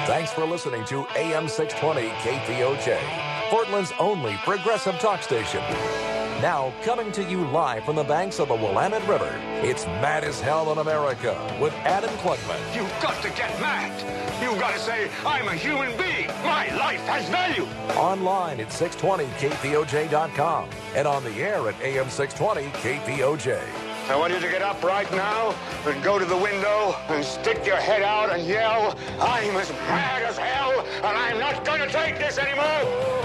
Thanks for listening to AM 620 KPOJ, Portland's only progressive talk station. Now, coming to you live from the banks of the Willamette River, it's Mad as Hell in America with Adam Klugman. You've got to get mad. You've got to say, I'm a human being. My life has value. Online at 620kpoj.com and on the air at AM 620 KPOJ. I want you to get up right now and go to the window and stick your head out and yell, I'm as mad as hell and I'm not going to take this anymore.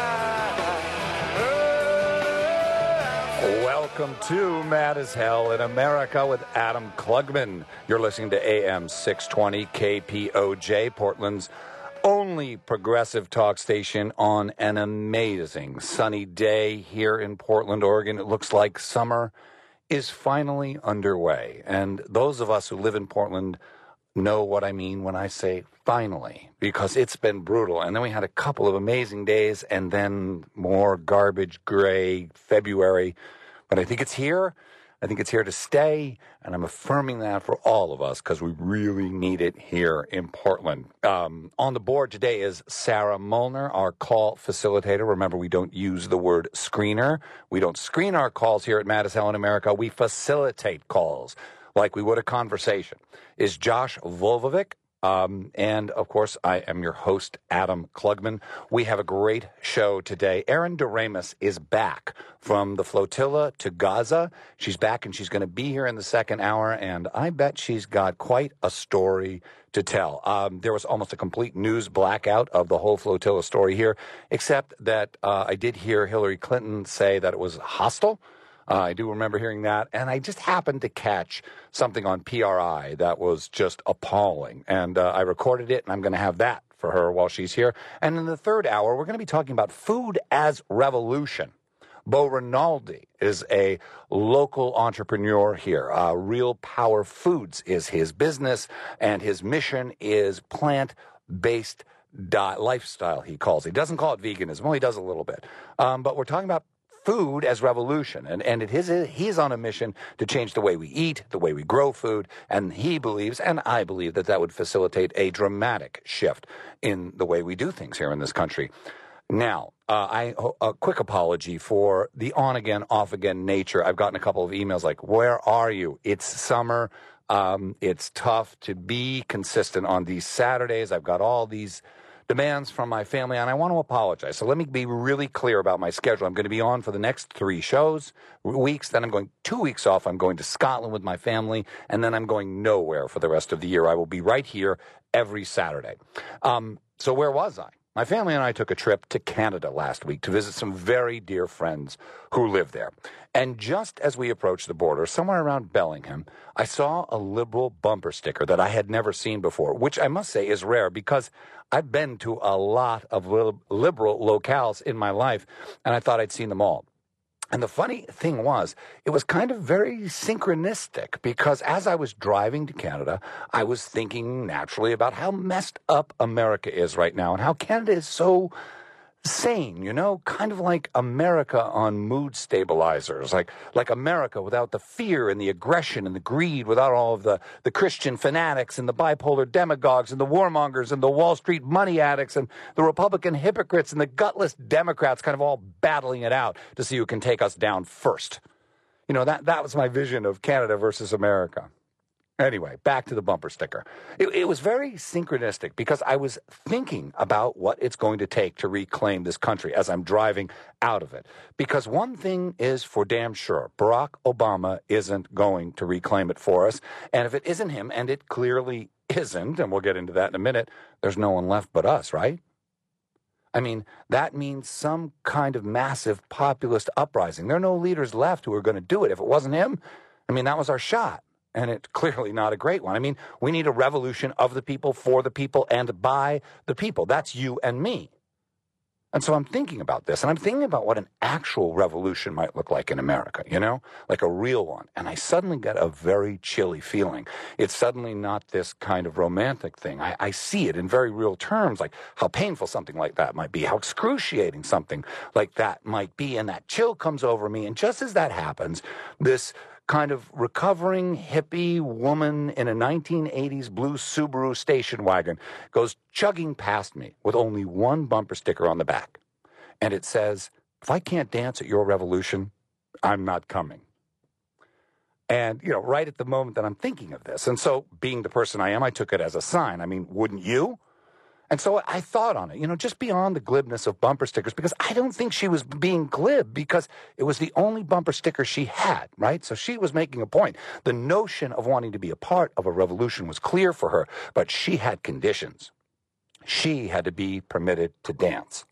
Welcome to Mad as Hell in America with Adam Klugman. You're listening to AM 620 KPOJ, Portland's only progressive talk station on an amazing sunny day here in Portland, Oregon. It looks like summer is finally underway. And those of us who live in Portland know what I mean when I say finally, because it's been brutal. And then we had a couple of amazing days and then more garbage gray February. But I think it's here. I think it's here to stay, and I'm affirming that for all of us because we really need it here in Portland. On the board today is Sarah Molnar, our call facilitator. Remember, we don't use the word screener. We don't screen our calls here at Mad as Hell in America. We facilitate calls like we would a conversation. Is Josh Volvovic. And, of course, I am your host, Adam Klugman. We have a great show today. Erin Doremus is back from the flotilla to Gaza. She's back, and she's going to be here in the second hour, and I bet she's got quite a story to tell. There was almost a complete news blackout of the whole flotilla story here, except that I did hear Hillary Clinton say that it was hostile. I do remember hearing that, and I just happened to catch something on PRI that was just appalling, and I recorded it, and I'm going to have that for her while she's here. And in the third hour, we're going to be talking about food as revolution. Bo Rinaldi is a local entrepreneur here. Real Power Foods is his business, and his mission is plant-based lifestyle, he calls it. He doesn't call it veganism. Well, he does a little bit. But we're talking about food as revolution, and he's on a mission to change the way we eat, the way we grow food, and he believes, and I believe, that would facilitate a dramatic shift in the way we do things here in this country. Now, a quick apology for the on-again, off-again nature. I've gotten a couple of emails like, where are you? It's summer. It's tough to be consistent on these Saturdays. I've got all these demands from my family, and I want to apologize. So let me be really clear about my schedule. I'm going to be on for the next 3 weeks. Then I'm going 2 weeks off. I'm going to Scotland with my family, and then I'm going nowhere for the rest of the year. I will be right here every Saturday. So where was I? My family and I took a trip to Canada last week to visit some very dear friends who live there. And just as we approached the border, somewhere around Bellingham, I saw a Liberal bumper sticker that I had never seen before, which I must say is rare because I've been to a lot of Liberal locales in my life, and I thought I'd seen them all. And the funny thing was, it was kind of very synchronistic because as I was driving to Canada, I was thinking naturally about how messed up America is right now and how Canada is so sane, kind of like America on mood stabilizers, like America without the fear and the aggression and the greed, without all of the Christian fanatics and the bipolar demagogues and the warmongers and the Wall Street money addicts and the Republican hypocrites and the gutless Democrats kind of all battling it out to see who can take us down first. That was my vision of Canada versus America. Anyway, back to the bumper sticker. It was very synchronistic because I was thinking about what it's going to take to reclaim this country as I'm driving out of it. Because one thing is for damn sure, Barack Obama isn't going to reclaim it for us. And if it isn't him, and it clearly isn't, and we'll get into that in a minute, there's no one left but us, right? I mean, that means some kind of massive populist uprising. There are no leaders left who are going to do it. If it wasn't him, that was our shot. And it's clearly not a great one. We need a revolution of the people, for the people, and by the people. That's you and me. And so I'm thinking about this, and I'm thinking about what an actual revolution might look like in America, like a real one. And I suddenly get a very chilly feeling. It's suddenly not this kind of romantic thing. I see it in very real terms, like how painful something like that might be, how excruciating something like that might be. And that chill comes over me. And just as that happens, this kind of recovering hippie woman in a 1980s blue Subaru station wagon goes chugging past me with only one bumper sticker on the back. And it says, "If I can't dance at your revolution, I'm not coming." And, right at the moment that I'm thinking of this. And so, being the person I am, I took it as a sign. I mean, wouldn't you? And so I thought on it, just beyond the glibness of bumper stickers, because I don't think she was being glib, because it was the only bumper sticker she had, right? So she was making a point. The notion of wanting to be a part of a revolution was clear for her, but she had conditions. She had to be permitted to dance.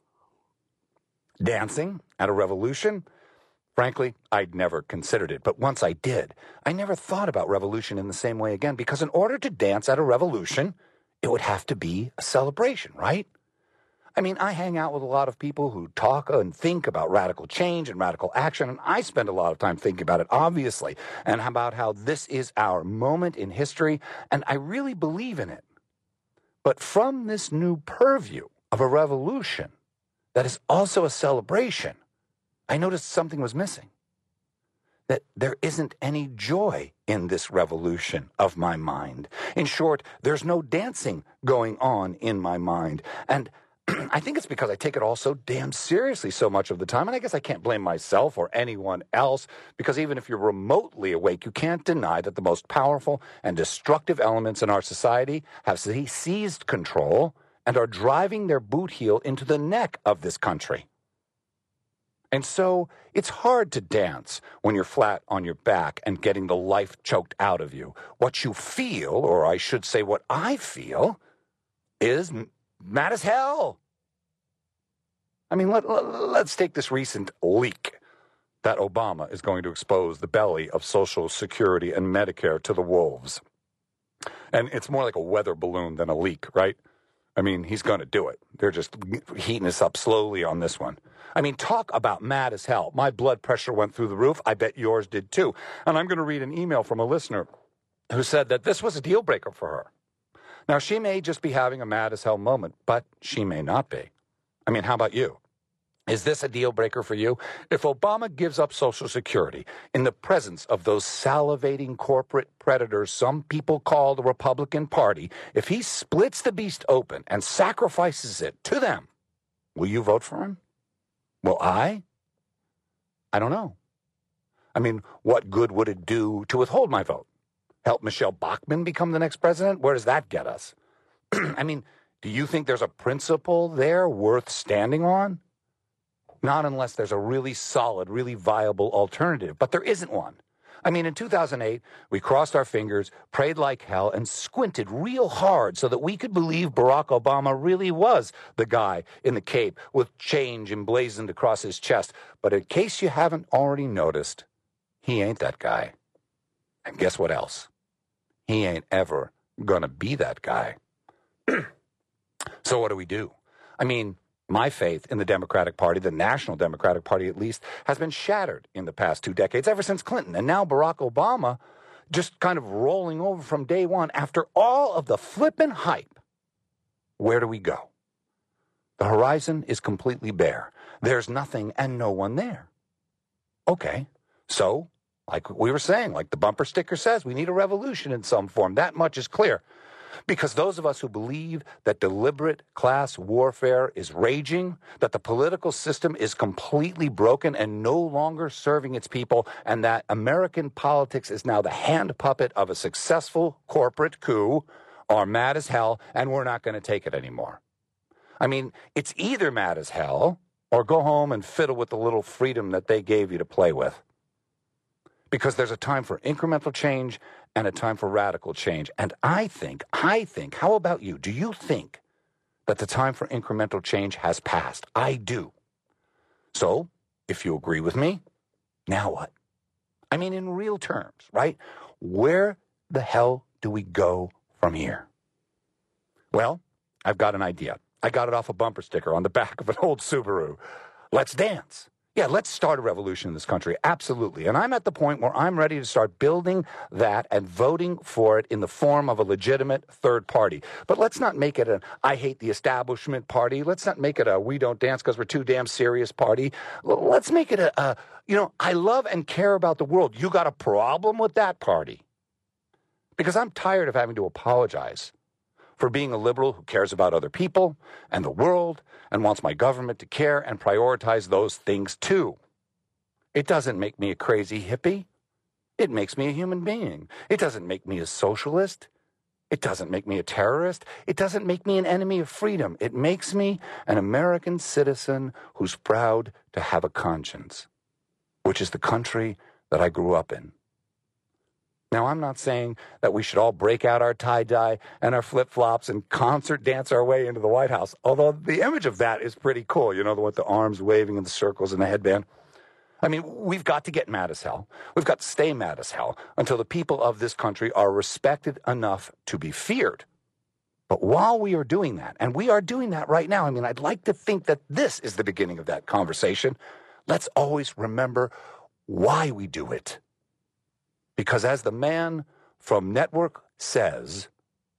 Dancing at a revolution? Frankly, I'd never considered it, but once I did, I never thought about revolution in the same way again, because in order to dance at a revolution, it would have to be a celebration, right? I mean, I hang out with a lot of people who talk and think about radical change and radical action, and I spend a lot of time thinking about it, obviously, and about how this is our moment in history, and I really believe in it. But from this new purview of a revolution that is also a celebration, I noticed something was missing. That there isn't any joy in this revolution of my mind. In short, there's no dancing going on in my mind. And I think it's because I take it all so damn seriously so much of the time. And I guess I can't blame myself or anyone else, because even if you're remotely awake, you can't deny that the most powerful and destructive elements in our society have seized control and are driving their boot heel into the neck of this country. And so it's hard to dance when you're flat on your back and getting the life choked out of you. What you feel, or I should say what I feel, is mad as hell. I mean, let's take this recent leak that Obama is going to expose the belly of Social Security and Medicare to the wolves. And it's more like a weather balloon than a leak, right? I mean, he's going to do it. They're just heating us up slowly on this one. I mean, talk about mad as hell. My blood pressure went through the roof. I bet yours did too. And I'm going to read an email from a listener who said that this was a deal breaker for her. Now, she may just be having a mad as hell moment, but she may not be. I mean, how about you? Is this a deal breaker for you? If Obama gives up Social Security in the presence of those salivating corporate predators some people call the Republican Party, if he splits the beast open and sacrifices it to them, will you vote for him? Will I? I don't know. I mean, what good would it do to withhold my vote? Help Michelle Bachmann become the next president? Where does that get us? I mean, do you think there's a principle there worth standing on? Not unless there's a really solid, really viable alternative. But there isn't one. I mean, in 2008, we crossed our fingers, prayed like hell, and squinted real hard so that we could believe Barack Obama really was the guy in the cape with change emblazoned across his chest. But in case you haven't already noticed, he ain't that guy. And guess what else? He ain't ever gonna be that guy. So what do? I mean, my faith in the Democratic Party, the National Democratic Party at least, has been shattered in the past 2 decades, ever since Clinton. And now Barack Obama just kind of rolling over from day one after all of the flippin' hype. Where do we go? The horizon is completely bare. There's nothing and no one there. Okay, so, like we were saying, like the bumper sticker says, we need a revolution in some form. That much is clear. Because those of us who believe that deliberate class warfare is raging, that the political system is completely broken and no longer serving its people, and that American politics is now the hand puppet of a successful corporate coup, are mad as hell, and we're not going to take it anymore. I mean, it's either mad as hell or go home and fiddle with the little freedom that they gave you to play with. Because there's a time for incremental change and a time for radical change. And I think, how about you? Do you think that the time for incremental change has passed? I do. So, if you agree with me, now what? I mean, in real terms, right? Where the hell do we go from here? Well, I've got an idea. I got it off a bumper sticker on the back of an old Subaru. Let's dance. Yeah, let's start a revolution in this country. Absolutely. And I'm at the point where I'm ready to start building that and voting for it in the form of a legitimate third party. But let's not make it an I hate the establishment party. Let's not make it a we don't dance because we're too damn serious party. Let's make it a I love and care about the world. You got a problem with that party? Because I'm tired of having to apologize for being a liberal who cares about other people and the world and wants my government to care and prioritize those things too. It doesn't make me a crazy hippie. It makes me a human being. It doesn't make me a socialist. It doesn't make me a terrorist. It doesn't make me an enemy of freedom. It makes me an American citizen who's proud to have a conscience, which is the country that I grew up in. Now, I'm not saying that we should all break out our tie-dye and our flip-flops and concert dance our way into the White House, although the image of that is pretty cool, with the arms waving and the circles and the headband. I mean, we've got to get mad as hell. We've got to stay mad as hell until the people of this country are respected enough to be feared. But while we are doing that, and we are doing that right now, I'd like to think that this is the beginning of that conversation. Let's always remember why we do it. Because as the man from Network says,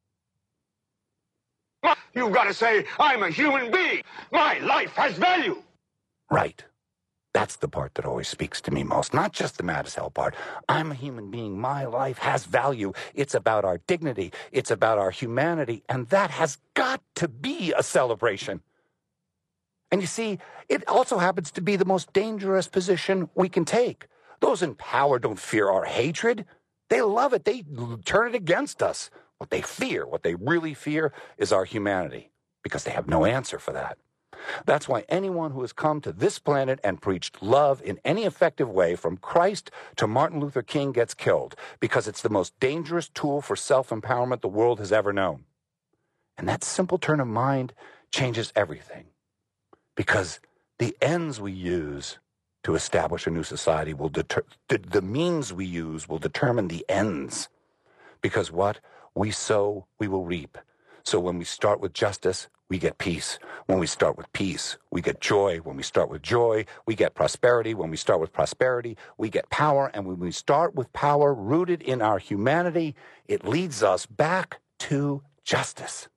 you've got to say, I'm a human being. My life has value. Right. That's the part that always speaks to me most. Not just the mad as hell part. I'm a human being. My life has value. It's about our dignity. It's about our humanity. And that has got to be a celebration. And you see, it also happens to be the most dangerous position we can take. Those in power don't fear our hatred. They love it. They turn it against us. What they fear, what they really fear, is our humanity, because they have no answer for that. That's why anyone who has come to this planet and preached love in any effective way, from Christ to Martin Luther King, gets killed, because it's the most dangerous tool for self-empowerment the world has ever known. And that simple turn of mind changes everything, because the ends we use to establish a new society will the means we use will determine the ends. Because what we sow, we will reap. So when we start with justice, we get peace. When we start with peace, we get joy. When we start with joy, we get prosperity. When we start with prosperity, we get power. And when we start with power rooted in our humanity, it leads us back to justice.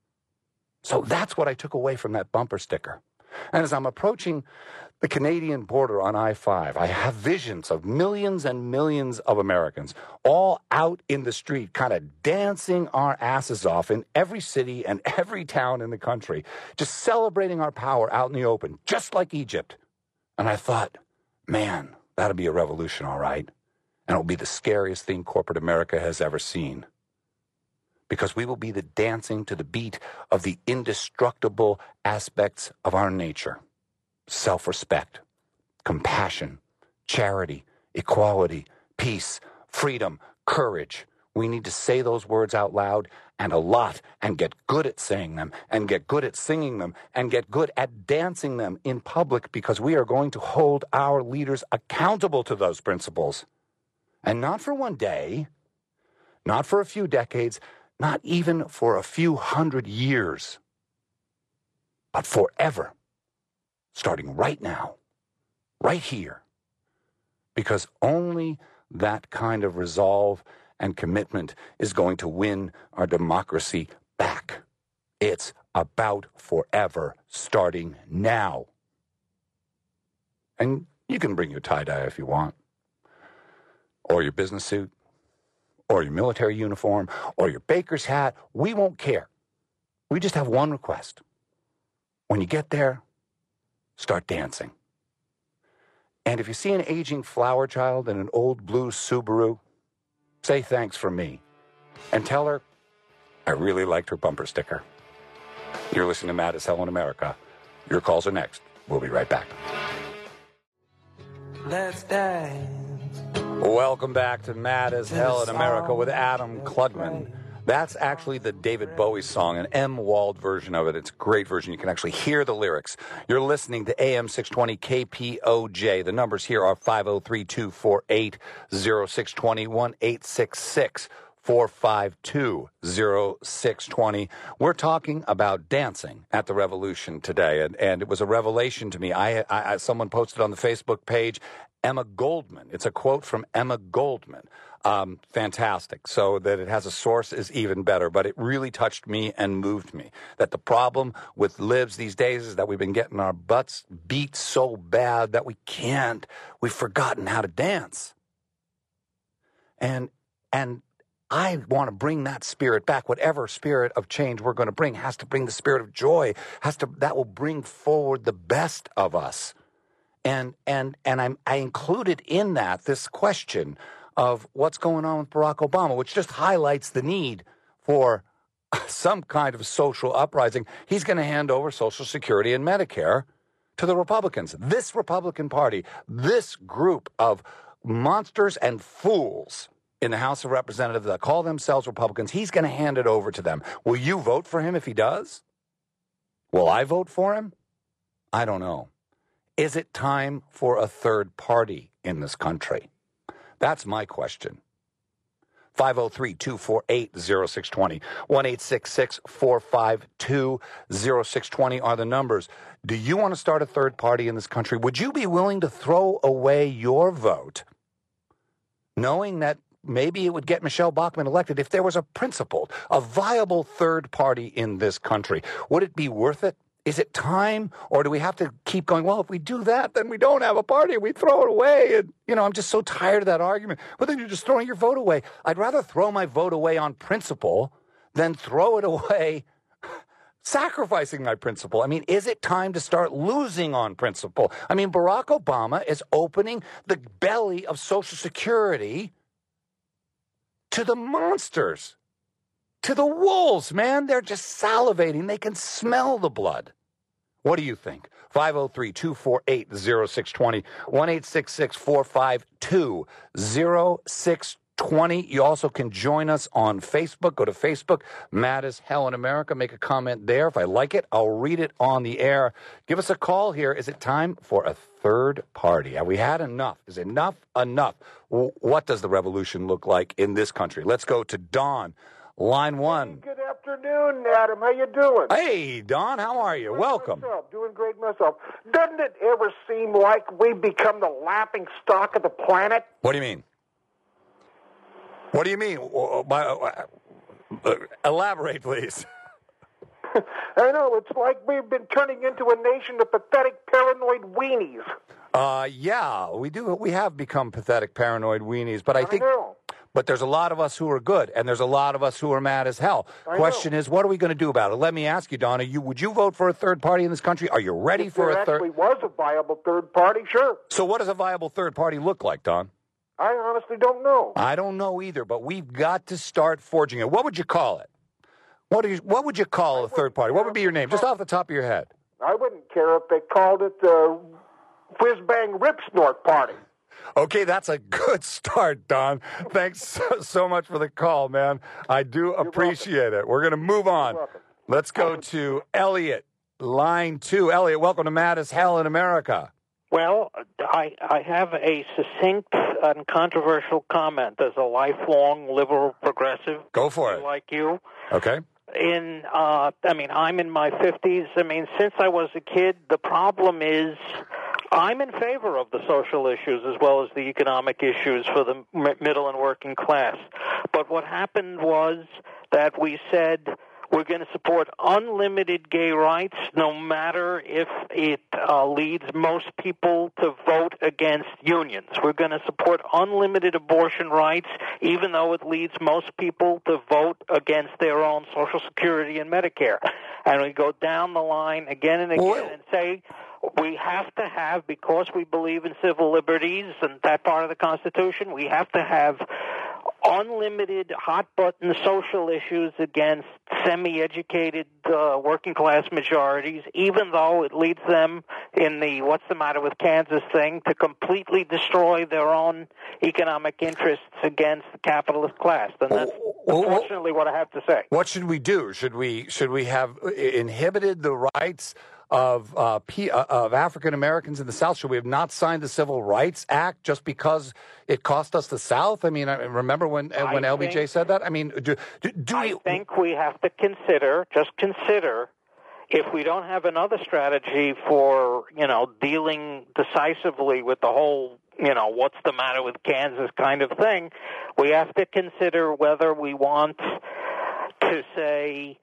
So that's what I took away from that bumper sticker. And as I'm approaching the Canadian border on I-5, I have visions of millions and millions of Americans all out in the street, kind of dancing our asses off in every city and every town in the country, just celebrating our power out in the open, just like Egypt. And I thought, man, that'll be a revolution, all right. And it'll be the scariest thing corporate America has ever seen. Because we will be the dancing to the beat of the indestructible aspects of our nature. Self-respect, compassion, charity, equality, peace, freedom, courage. We need to say those words out loud and a lot, and get good at saying them, and get good at singing them, and get good at dancing them in public, because we are going to hold our leaders accountable to those principles. And not for one day, not for a few decades, not even for a few hundred years, but forever, starting right now, right here, because only that kind of resolve and commitment is going to win our democracy back. It's about forever, starting now. And you can bring your tie-dye if you want, or your business suit, or your military uniform, or your baker's hat. We won't care. We just have one request. When you get there, start dancing. And if you see an aging flower child in an old blue Subaru, say thanks from me. And tell her, I really liked her bumper sticker. You're listening to Mad as Hell in America. Your calls are next. We'll be right back. Let's dance. Welcome back to Mad as Hell in America with Adam Klugman. That's actually the David Bowie song, an M. Wald version of it. It's a great version. You can actually hear the lyrics. You're listening to AM 620 KPOJ. The numbers here are 503-248-0620, 452-0620. We're talking about dancing at the Revolution today, and it was a revelation to me. Someone posted on the Facebook page, Emma Goldman. It's a quote from Emma Goldman. Fantastic. So that it has a source is even better, but it really touched me and moved me. That the problem with libs these days is that we've been getting our butts beat so bad that we've forgotten how to dance. And I want to bring that spirit back. Whatever spirit of change we're going to bring has to bring the spirit of joy. That will bring forward the best of us. And I included in that this question of what's going on with Barack Obama, which just highlights the need for some kind of social uprising. He's going to hand over Social Security and Medicare to the Republicans. This Republican Party, this group of monsters and fools in the House of Representatives that call themselves Republicans, he's going to hand it over to them. Will you vote for him if he does? Will I vote for him? I don't know. Is it time for a third party in this country? That's my question. 503-248-0620. 1-866-452-0620 are the numbers. Do you want to start a third party in this country? Would you be willing to throw away your vote, knowing that maybe it would get Michelle Bachmann elected if there was a principled, a viable third party in this country? Would it be worth it? Is it time, or do we have to keep going, well, if we do that, then we don't have a party, and we throw it away? And, I'm just so tired of that argument. But then you're just throwing your vote away. I'd rather throw my vote away on principle than throw it away sacrificing my principle. I mean, is it time to start losing on principle? I mean, Barack Obama is opening the belly of Social Security to the monsters. To the wolves, man. They're just salivating. They can smell the blood. What do you think? 503-248-0620. 1-866-452-0620. You also can join us on Facebook. Go to Facebook, Mad as Hell in America. Make a comment there. If I like it, I'll read it on the air. Give us a call here. Is it time for a third party? Have we had enough? Is enough enough? What does the revolution look like in this country? Let's go to Don. Line one. Hey, good afternoon, Adam. How you doing? Hey, Don. How are you? Welcome. Doing great myself. Doesn't it ever seem like we become the laughing stock of the planet? What do you mean? What do you mean? Elaborate, please. I know. It's like we've been turning into a nation of pathetic, paranoid weenies. Yeah, we do. We have become pathetic, paranoid weenies. But I think. Know. But there's a lot of us who are good, and there's a lot of us who are mad as hell. Question is, what are we going to do about it? Let me ask you, Donna, would you vote for a third party in this country? Are you ready for a third? There actually was a viable third party, sure. So what does a viable third party look like, Don? I honestly don't know. I don't know either, but we've got to start forging it. What would you call it? What would you call a third party? What would be your name, just off the top of your head? I wouldn't care if they called it the Whiz Bang Rip Snort Party. Okay, that's a good start, Don. Thanks so much for the call, man. I do appreciate it. We're going to move on. Let's go to Elliot, line 2. Elliot, welcome to Mad as Hell in America. Well, I have a succinct and controversial comment as a lifelong liberal progressive. Go for it. Like you. Okay. I'm in my 50s. Since I was a kid, the problem is I'm in favor of the social issues as well as the economic issues for the middle and working class. But what happened was that we said we're going to support unlimited gay rights no matter if it leads most people to vote against unions. We're going to support unlimited abortion rights even though it leads most people to vote against their own Social Security and Medicare. And we go down the line again and again and say we have to have, because we believe in civil liberties and that part of the Constitution, we have to have unlimited hot-button social issues against semi-educated working-class majorities, even though it leads them in the what's the matter with Kansas thing to completely destroy their own economic interests against the capitalist class. And that's unfortunately what I have to say. What should we do? Should we have inhibited the rights of African Americans in the South? Should we have not signed the Civil Rights Act just because it cost us the South? I mean, I remember when LBJ said that. I mean, I think we have to consider if we don't have another strategy for dealing decisively with the whole what's the matter with Kansas kind of thing, we have to consider whether we want to say,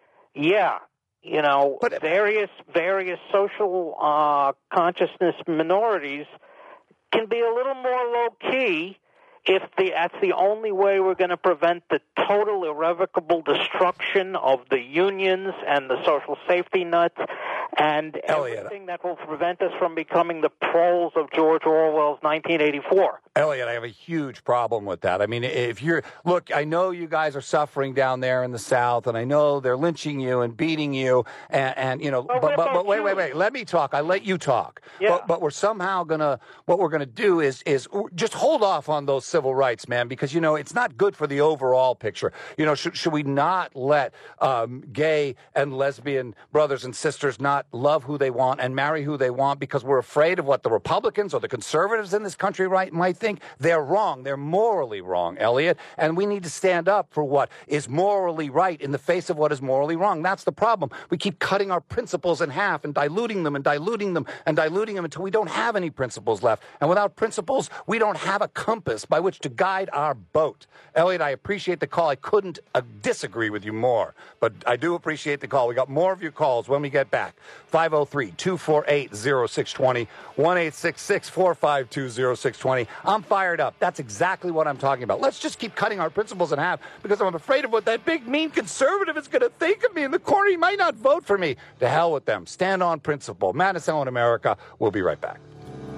various social consciousness minorities can be a little more low-key if that's the only way we're going to prevent the total irrevocable destruction of the unions and the social safety net and everything that will prevent us from becoming the proles of George Orwell's 1984. Elliot, I have a huge problem with that. I mean, I know you guys are suffering down there in the South, and I know they're lynching you and beating you, but wait, let me talk. I let you talk. Yeah. But we're somehow what we're gonna do is just hold off on those civil rights, man, because it's not good for the overall picture. Should we not let gay and lesbian brothers and sisters not love who they want and marry who they want because we're afraid of what the Republicans or the conservatives in this country might think? They're wrong. They're morally wrong, Elliot. And we need to stand up for what is morally right in the face of what is morally wrong. That's the problem. We keep cutting our principles in half and diluting them until we don't have any principles left. And without principles, we don't have a compass by which to guide our boat. Elliot, I appreciate the call. I couldn't disagree with you more, but I do appreciate the call. We got more of your calls when we get back. 503-248-0620, 1-866-452-0620. I'm fired up. That's exactly what I'm talking about. Let's just keep cutting our principles in half because I'm afraid of what that big, mean conservative is going to think of me in the corner. He might not vote for me. To hell with them. Stand on principle. Matt is Hell in America. We'll be right back.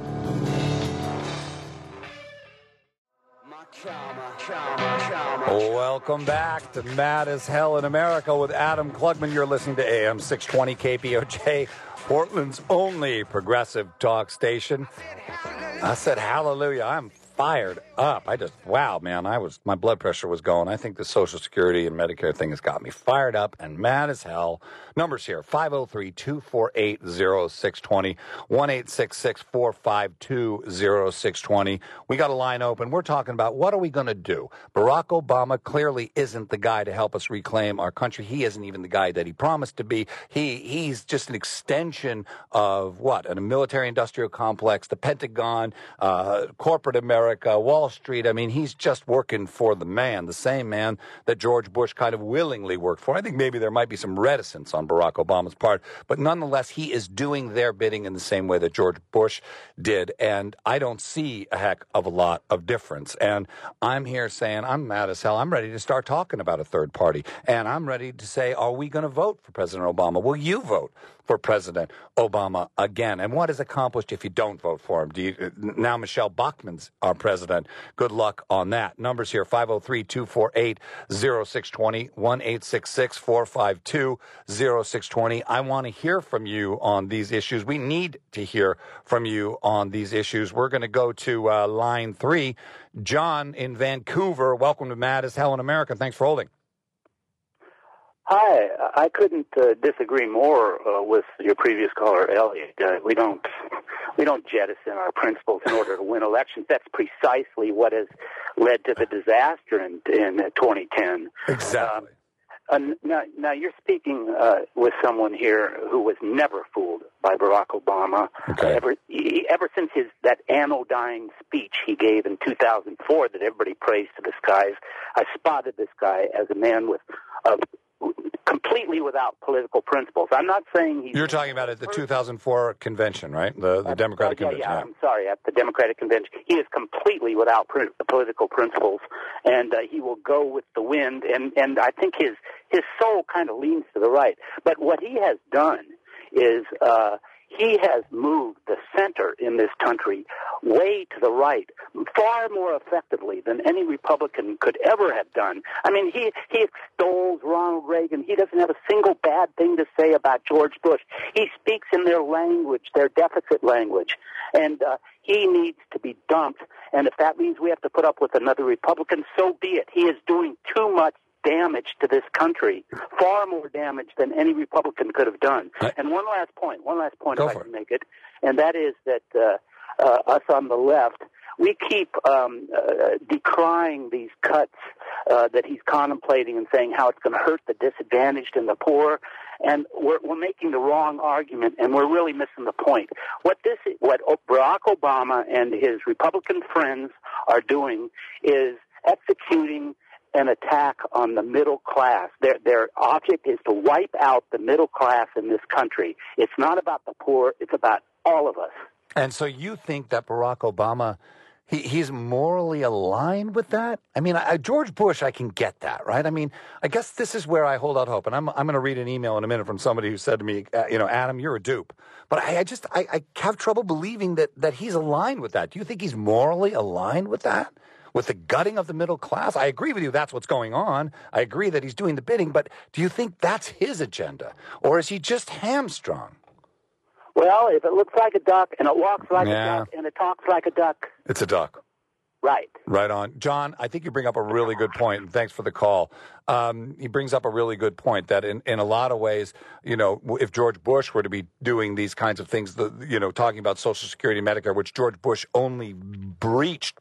Welcome back to Mad as Hell in America with Adam Klugman. You're listening to AM 620 KPOJ, Portland's only progressive talk station. I said hallelujah. I'm fired up. Wow, man, my blood pressure was going. I think the Social Security and Medicare thing has got me fired up and mad as hell. Numbers here, 503-248-0620, 1-866-452-0620. We got a line open. We're talking about what are we going to do? Barack Obama clearly isn't the guy to help us reclaim our country. He isn't even the guy that he promised to be. He's just an extension of what? A military-industrial complex, the Pentagon, corporate America, Wall Street. I mean, he's just working for the man, the same man that George Bush kind of willingly worked for. I think maybe there might be some reticence on Barack Obama's part, but nonetheless, he is doing their bidding in the same way that George Bush did, and I don't see a heck of a lot of difference. And I'm here saying I'm mad as hell. I'm ready to start talking about a third party, and I'm ready to say, are we going to vote for President Obama? Will you vote for President Obama again? And what is accomplished if you don't vote for him? Now Michelle Bachmann's our president. Good luck on that. Numbers here, 503-248-0620, 1-866-452-0620. I want to hear from you on these issues. We need to hear from you on these issues. We're going to go to line 3. John in Vancouver, welcome to Mad as Hell in America. Thanks for holding. Hi, I couldn't disagree more with your previous caller, Elliot. We don't jettison our principles in order to win elections. That's precisely what has led to the disaster in 2010. Exactly. Now you're speaking with someone here who was never fooled by Barack Obama. Okay. Ever since that anodyne speech he gave in 2004 that everybody praised to the skies, I spotted this guy as a man with completely without political principles. I'm not saying he's... You're talking about at the 2004 convention, right? The Democratic convention. Yeah, I'm sorry, at the Democratic convention. He is completely without political principles, and he will go with the wind, and I think his soul kind of leans to the right. But what he has done is he has moved the center in this country way to the right, far more effectively than any Republican could ever have done. I mean, he extols Ronald Reagan. He doesn't have a single bad thing to say about George Bush. He speaks in their language, their deficit language, and he needs to be dumped. And if that means we have to put up with another Republican, so be it. He is doing too much damage to this country, far more damage than any Republican could have done. And one last point Go if I for can make it, and that is that us on the left, we keep decrying these cuts that he's contemplating and saying how it's going to hurt the disadvantaged and the poor, and we're making the wrong argument, and we're really missing the point. What Barack Obama and his Republican friends are doing is executing an attack on the middle class. Their object is to wipe out the middle class in this country. It's not about the poor, it's about all of us. And so you think that Barack Obama, he's morally aligned with that? I mean, George Bush, I can get that, right? I mean, I guess this is where I hold out hope. And I'm going to read an email in a minute from somebody who said to me, Adam, you're a dupe. But I have trouble believing that he's aligned with that. Do you think he's morally aligned with that? With the gutting of the middle class? I agree with you, that's what's going on. I agree that he's doing the bidding, but do you think that's his agenda? Or is he just hamstrung? Well, if it looks like a duck, and it walks like a duck, and it talks like a duck. It's a duck. Right. Right on. John, I think you bring up a really good point, and thanks for the call. He brings up a really good point that in a lot of ways, if George Bush were to be doing these kinds of things, talking about Social Security and Medicare, which George Bush only broached,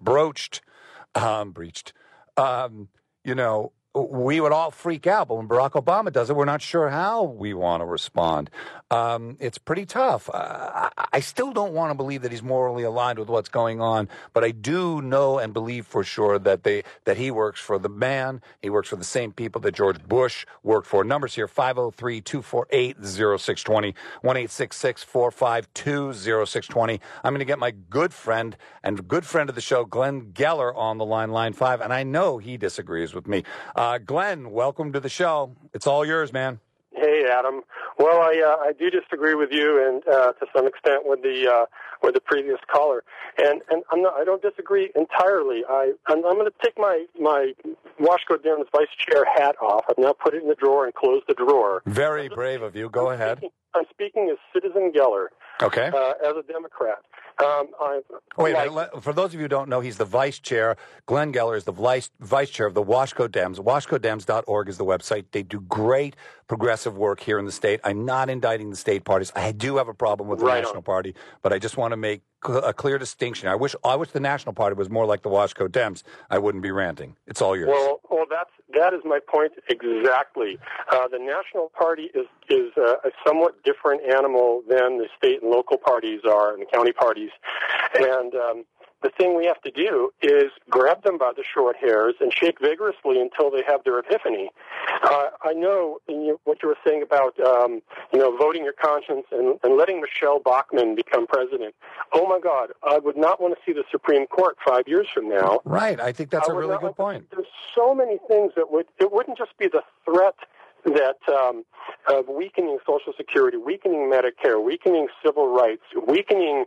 we would all freak out. But when Barack Obama does it, we're not sure how we want to respond. It's pretty tough. I still don't want to believe that he's morally aligned with what's going on, but I do know and believe for sure that he works for the man. He works for the same people that George Bush worked for. Numbers here, 503-248-0620, 1-866-452-0620. I'm going to get my good friend of the show, Glenn Geller, on the line 5, and I know he disagrees with me. Glenn, welcome to the show. It's all yours, man. Hey, Adam. Well, I do disagree with you, and to some extent with the previous caller, and I don't disagree entirely. I'm going to take my Washco Dems vice chair hat off. I've now put it in the drawer and closed the drawer. Very brave of you. Go ahead. I'm speaking as Citizen Geller. Okay. As a Democrat. For those of you who don't know, he's the vice chair. Glenn Geller is the vice chair of the Washco Dems. WashcoDems.org is the website. They do great progressive work here in the state. I'm not indicting the state parties. I do have a problem with the National Party, but I just want to make a clear distinction. I wish the National Party was more like the Washco Dems. I wouldn't be ranting. It's all yours. Well, that is my point exactly. The National Party is a somewhat different animal than the state and local parties are, and the county parties. And the thing we have to do is grab them by the short hairs and shake vigorously until they have their epiphany. I know what you were saying about voting your conscience and letting Michelle Bachmann become president. Oh my God, I would not want to see the Supreme Court 5 years from now. Right, I think that's a really good point. There's so many things that it wouldn't just be the threat that of weakening Social Security, weakening Medicare, weakening civil rights, weakening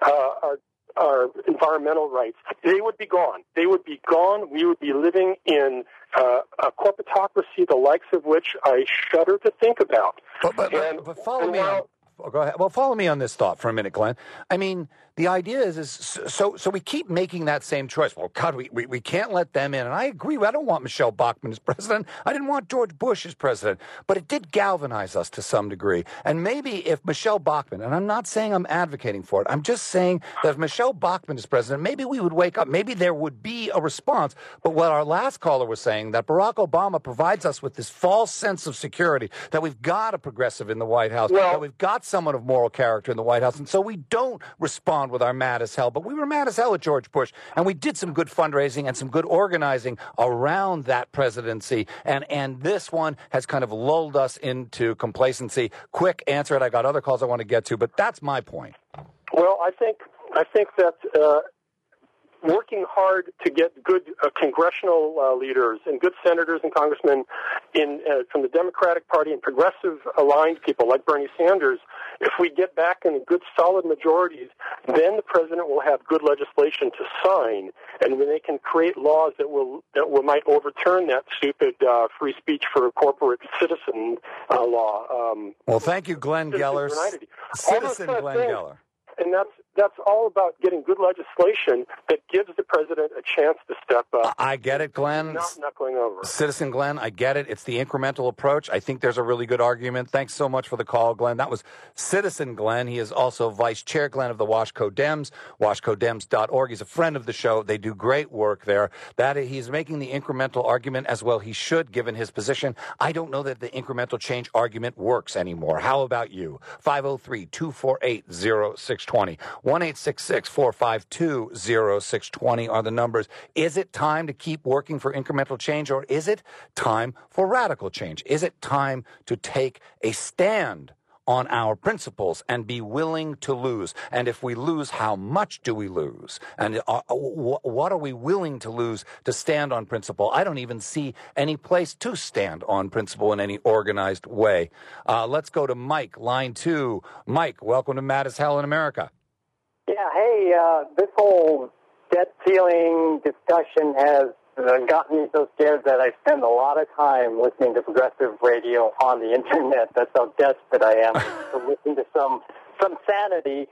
our environmental rights. They would be gone. They would be gone. We would be living in a corporatocracy, the likes of which I shudder to think about. But follow me on. Go ahead. Well, follow me on this thought for a minute, Glenn. I mean, the idea is so we keep making that same choice. Well, God, we can't let them in. And I agree. I don't want Michelle Bachmann as president. I didn't want George Bush as president. But it did galvanize us to some degree. And maybe if Michelle Bachmann, and I'm not saying I'm advocating for it, I'm just saying that if Michelle Bachmann is president, maybe we would wake up. Maybe there would be a response. But what our last caller was saying, that Barack Obama provides us with this false sense of security, that we've got a progressive in the White House, that we've got someone of moral character in the White House. And so we don't respond with our mad as hell. But we were mad as hell at George Bush. And we did some good fundraising and some good organizing around that presidency. And this one has kind of lulled us into complacency. Quick answer it. I got other calls I want to get to, but that's my point. Well, I think that working hard to get good congressional leaders and good senators and congressmen from the Democratic Party and progressive-aligned people like Bernie Sanders, if we get back in good, solid majorities, then the president will have good legislation to sign, and then they can create laws that might overturn that stupid free speech for a corporate citizen law. Well, thank you, Glenn Geller. Citizen Glenn Geller. And that's all about getting good legislation that gives the president a chance to step up. I get it, Glenn. Not knuckling over. Citizen Glenn, I get it. It's the incremental approach. I think there's a really good argument. Thanks so much for the call, Glenn. That was Citizen Glenn. He is also Vice Chair Glenn of the Washco Dems, washcodems.org. He's a friend of the show. They do great work there. That he's making the incremental argument as well. He should, given his position. I don't know that the incremental change argument works anymore. How about you? 503-248-0620. 1-866-452-0620 are the numbers. Is it time to keep working for incremental change, or is it time for radical change? Is it time to take a stand on our principles and be willing to lose? And if we lose, how much do we lose? And what are we willing to lose to stand on principle? I don't even see any place to stand on principle in any organized way. Let's go to Mike, line 2. Mike, welcome to Mad as Hell in America. Yeah, hey, this whole debt ceiling discussion has gotten me so scared that I spend a lot of time listening to progressive radio on the internet. That's how desperate I am to listen to some sanity.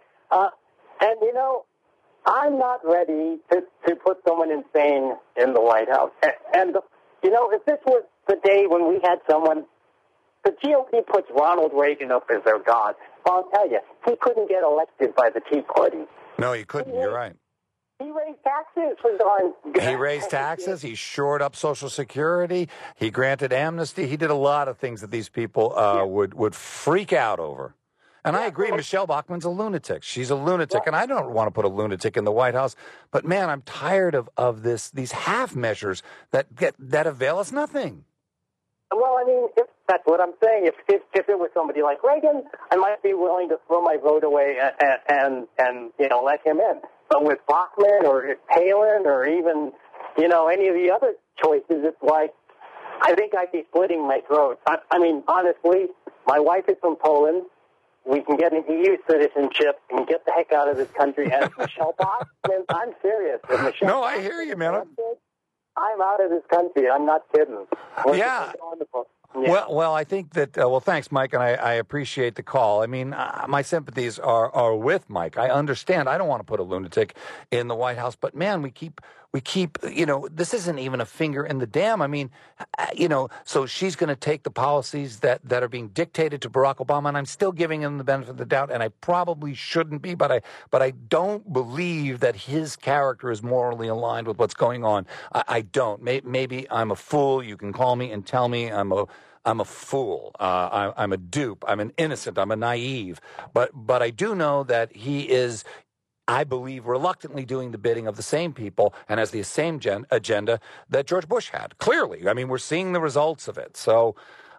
And, you know, I'm not ready to put someone insane in the White House. And you know, if this was the day when we had someone, the GOP puts Ronald Reagan up as their god. I'll tell you, he couldn't get elected by the Tea Party. No, he couldn't. You're right. He raised taxes for darn. He raised taxes. He shored up Social Security. He granted amnesty. He did a lot of things that these people would freak out over. And I agree, Michelle Bachmann's a lunatic. She's a lunatic, and I don't want to put a lunatic in the White House. But, man, I'm tired of these half measures that avail us nothing. Well, I mean, if that's what I'm saying. If it was somebody like Reagan, I might be willing to throw my vote away and you know, let him in. But with Bachmann or Palin or even, you know, any of the other choices, it's like, I think I'd be splitting my throat. I mean, honestly, my wife is from Poland. We can get an EU citizenship and get the heck out of this country. And Michelle Bachmann, I'm serious. No, I hear you, man. I'm out of this country. I'm not kidding. Yeah. Well, I think that, thanks, Mike, and I appreciate the call. I mean, my sympathies are with Mike. I understand. I don't want to put a lunatic in the White House, but, man, we keep, you know, this isn't even a finger in the dam. I mean, you know, so she's going to take the policies that are being dictated to Barack Obama, and I'm still giving him the benefit of the doubt, and I probably shouldn't be, but I don't believe that his character is morally aligned with what's going on. I don't. Maybe I'm a fool. You can call me and tell me I'm a fool. I'm a dupe. I'm an innocent. I'm a naive. But I do know that he is, I believe, reluctantly doing the bidding of the same people and has the same agenda that George Bush had. Clearly. I mean, we're seeing the results of it. So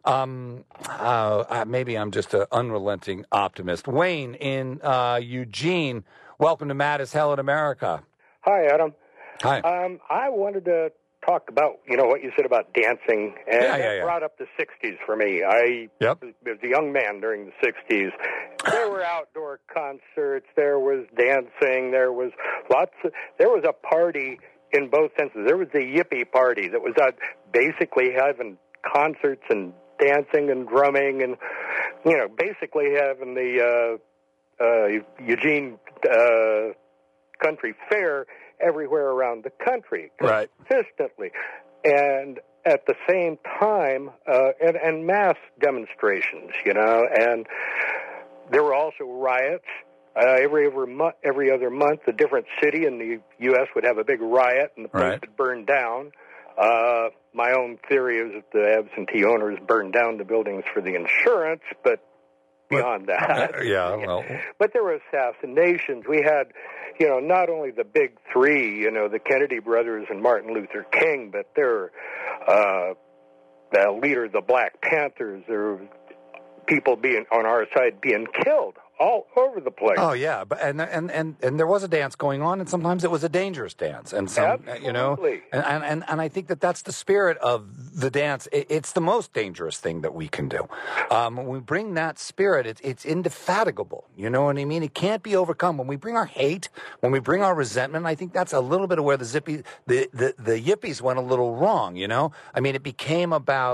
maybe I'm just an unrelenting optimist. Wayne in Eugene, welcome to Mad as Hell in America. Hi, Adam. Hi. I wanted to talk about, you know, what you said about dancing, and that brought up the 60s for me. I was a young man during the 60s. There were outdoor concerts, there was dancing, there was a party in both senses. There was the yippie party that was basically having concerts and dancing and drumming and, you know, basically having the Eugene Country Fair everywhere around the country consistently. And at the same time, and mass demonstrations, you know, and there were also riots. Every other month, a different city in the U.S. would have a big riot, and the place would burn down. My own theory is that the absentee owners burned down the buildings for the insurance, but beyond that. But there were assassinations. We had, you know, not only the big three, you know, the Kennedy brothers and Martin Luther King, but there were the leader of the Black Panthers. There were people being on our side being killed all over the place. Oh yeah, but and there was a dance going on, and sometimes it was a dangerous dance, and some, you know, and I think that's the spirit of the dance. It's the most dangerous thing that we can do. When we bring that spirit, it's indefatigable. You know what I mean? It can't be overcome. When we bring our hate, when we bring our resentment, I think that's a little bit of where the yippies went a little wrong. You know, I mean, it became about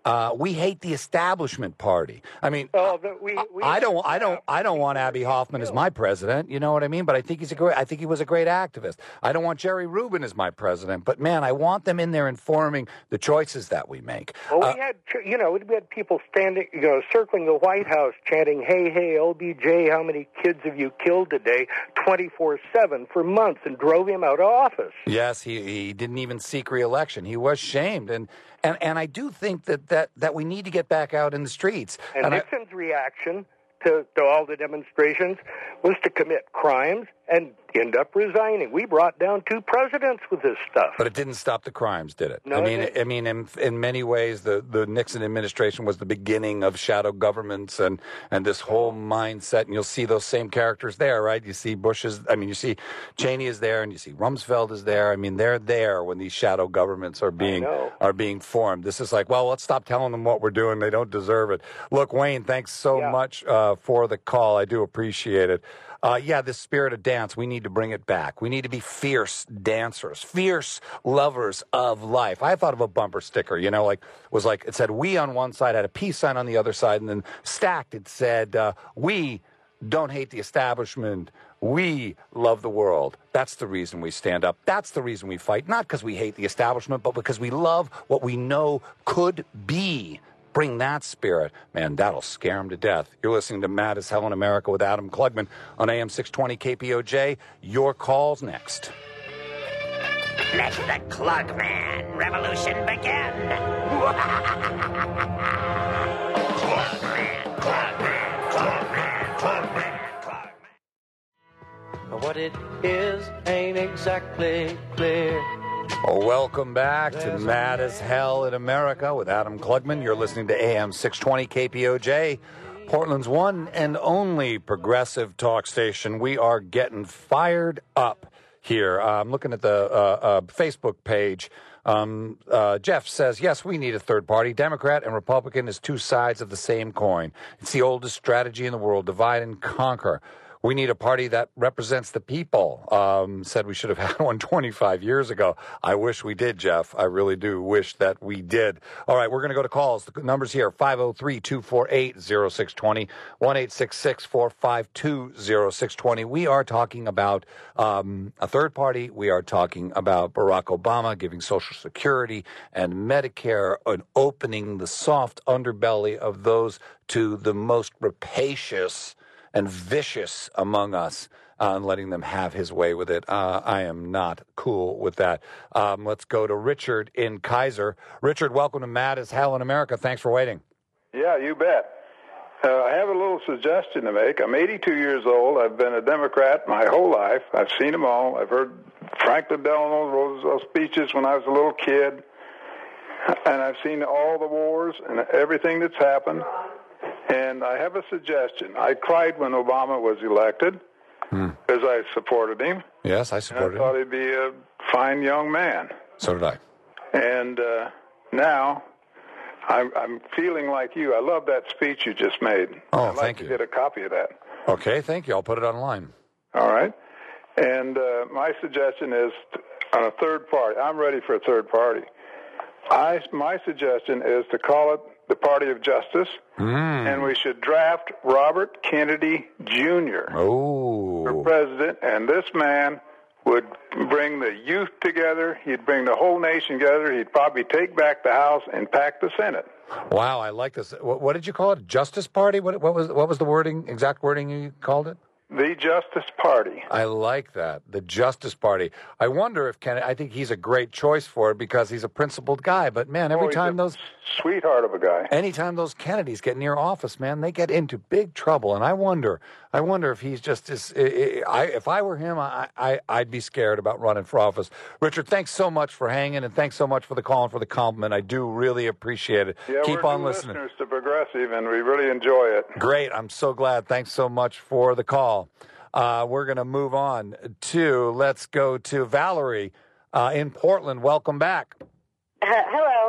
We hate the establishment party. I mean, I don't want Abby Hoffman as my president. You know what I mean? But I think he was a great activist. I don't want Jerry Rubin as my president. But man, I want them in there informing the choices that we make. Well, we had people standing, circling the White House, chanting, "Hey, hey, LBJ, how many kids have you killed today?" 24/7 for months, and drove him out of office. Yes, he didn't even seek re-election. He was shamed, and I do think that we need to get back out in the streets. And Nixon's reaction to all the demonstrations was to commit crimes and end up resigning. We brought down 2 presidents with this stuff. But it didn't stop the crimes, did it? No, I mean, in many ways, the Nixon administration was the beginning of shadow governments and this whole mindset. And you'll see those same characters there, right? You see you see Cheney is there, and you see Rumsfeld is there. I mean, they're there when these shadow governments are being formed. This is like, well, let's stop telling them what we're doing. They don't deserve it. Look, Wayne, thanks so much for the call. I do appreciate it. This spirit of dance, we need to bring it back. We need to be fierce dancers, fierce lovers of life. I thought of a bumper sticker, it said we on one side, had a peace sign on the other side, and then stacked it said, we don't hate the establishment. We love the world. That's the reason we stand up. That's the reason we fight, not because we hate the establishment, but because we love what we know could be. Bring that spirit. Man, that'll scare him to death. You're listening to Mad as Hell in America with Adam Klugman on AM 620 KPOJ. Your call's next. Let the Klugman revolution begin. Klugman. What it is ain't exactly clear. Welcome back to Mad as Hell in America with Adam Klugman. You're listening to AM 620 KPOJ, Portland's one and only progressive talk station. We are getting fired up here. I'm looking at the Facebook page. Jeff says, yes, we need a third party. Democrat and Republican is 2 sides of the same coin. It's the oldest strategy in the world, divide and conquer. We need a party that represents the people. Said we should have had one 25 years ago. I wish we did, Jeff. I really do wish that we did. All right, we're going to go to calls. The number's here, 503-248-0620, 1-866-452-0620. We are talking about a third party. We are talking about Barack Obama giving Social Security and Medicare and opening the soft underbelly of those to the most rapacious and vicious among us, and letting them have his way with it. I am not cool with that. Let's go to Richard in Kaiser. Richard, welcome to Mad as Hell in America. Thanks for waiting. Yeah, you bet. I have a little suggestion to make. I'm 82 years old. I've been a Democrat my whole life. I've seen them all. I've heard Franklin Delano Roosevelt speeches when I was a little kid, and I've seen all the wars and everything that's happened. And I have a suggestion. I cried when Obama was elected because I supported him. Yes, I supported him. I thought he'd be a fine young man. So did I. And now I'm feeling like you. I love that speech you just made. Oh, I'd like to get a copy of that. Okay, thank you. I'll put it online. All right. And my suggestion is on a third party. I'm ready for a third party. My suggestion is to call it the Party of Justice, and we should draft Robert Kennedy Jr. for president, and this man would bring the youth together. He'd bring the whole nation together. He'd probably take back the House and pack the Senate. Wow, I like this. What did you call it? Justice Party? What was the wording? Exact wording you called it? The Justice Party. I like that. The Justice Party. I wonder if Kennedy, I think he's a great choice for it because he's a principled guy. But, man, every time those... sweetheart of a guy. Anytime those Kennedys get near office, man, they get into big trouble. And I wonder if he's just... if I were him, I'd be scared about running for office. Richard, thanks so much for hanging, and thanks so much for the call and for the compliment. I do really appreciate it. Yeah, Keep on listening. Listeners to Progressive, and we really enjoy it. Great. I'm so glad. Thanks so much for the call. We're going to move on let's go to Valerie in Portland. Welcome back. Hello.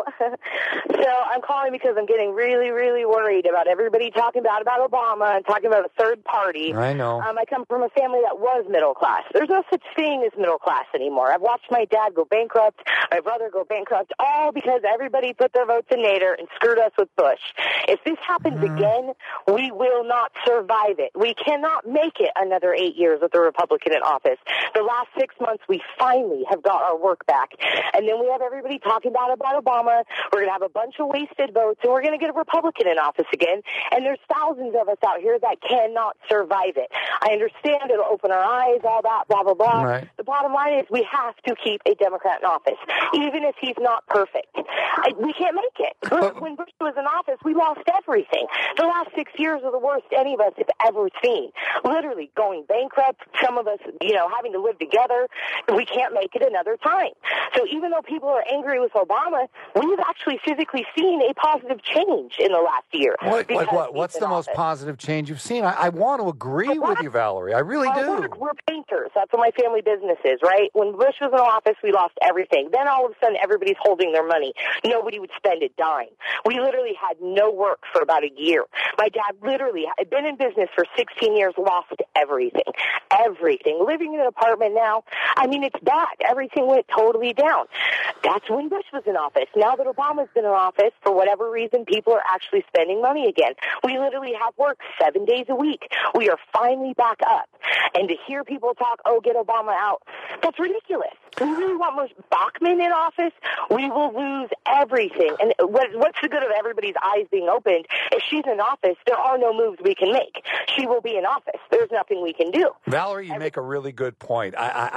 So I'm calling because I'm getting really, really worried about everybody talking about Obama and talking about a third party. I know. I come from a family that was middle class. There's no such thing as middle class anymore. I've watched my dad go bankrupt, my brother go bankrupt, all because everybody put their votes in Nader and screwed us with Bush. If this happens again, we will not survive it. We cannot make it another 8 years with a Republican in office. The last 6 months, we finally have got our work back. And then we have everybody talking about Obama. We're going to have a bunch of wasted votes, and we're going to get a Republican in office again. And there's thousands of us out here that cannot survive it. I understand it'll open our eyes, all that, blah, blah, blah. Right. The bottom line is we have to keep a Democrat in office, even if he's not perfect. We can't make it. When Bush was in office, we lost everything. The last 6 years are the worst any of us have ever seen. Literally going bankrupt, some of us, having to live together. We can't make it another time. So even though people are angry with Obama, we've actually physically seen a positive change in the last year. Like what? What's the most positive change you've seen? I want to agree with you, Valerie. I really do. We're painters. That's what my family business is, right? When Bush was in office, we lost everything. Then all of a sudden, everybody's holding their money. Nobody would spend a dime. We literally had no work for about a year. My dad literally had been in business for 16 years, lost everything. Everything. Living in an apartment now, it's bad. Everything went totally down. That's when Bush was in office. Now that Obama's been in office, for whatever reason, people are actually spending money again. We literally have work 7 days a week. We are finally back up. And to hear people talk, get Obama out, that's ridiculous. We really want Bachmann in office, we will lose everything. And what's the good of everybody's eyes being opened? If she's in office, there are no moves we can make. She will be in office. There's nothing we can do. Valerie, you make a really good point.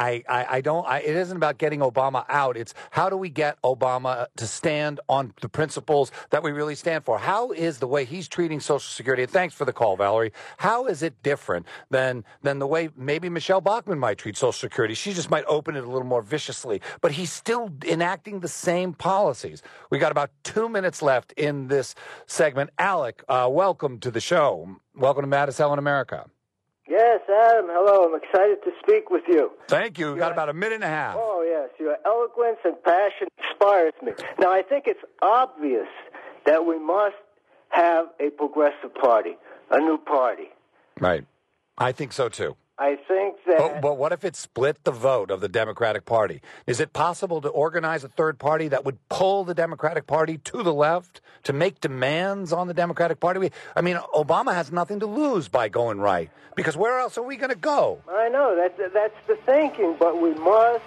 It isn't about getting Obama out. It's how do we get Obama to stand on the principles that we really stand for? How is the way he's treating Social Security, and thanks for the call, Valerie, how is it different than the way maybe Michelle Bachmann might treat Social Security? She just might open it a little more viciously, but he's still enacting the same policies. We got about 2 minutes left in this segment. Alec, welcome to the show. Welcome to Mad as Hell in America. Yes, Adam, hello. I'm excited to speak with you. Thank you. We've got about a minute and a half. Oh, yes. Your eloquence and passion inspires me. Now, I think it's obvious that we must have a progressive party, a new party. Right. I think so, too. I think that... But what if it split the vote of the Democratic Party? Is it possible to organize a third party that would pull the Democratic Party to the left, to make demands on the Democratic Party? Obama has nothing to lose by going right, because where else are we going to go? I know, that's the thinking, but we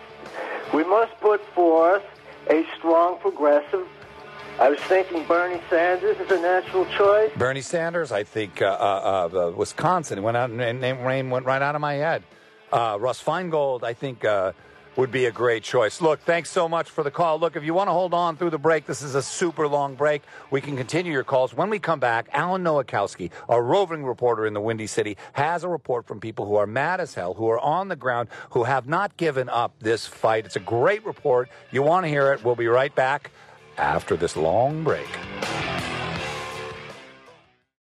must put forth a strong progressive. I was thinking Bernie Sanders is a natural choice. Bernie Sanders, I think Wisconsin went out and name went right out of my head. Russ Feingold, I think, would be a great choice. Look, thanks so much for the call. Look, if you want to hold on through the break, this is a super long break. We can continue your calls. When we come back, Alan Nowakowski, a roving reporter in the Windy City, has a report from people who are mad as hell, who are on the ground, who have not given up this fight. It's a great report. You want to hear it. We'll be right back after this long break.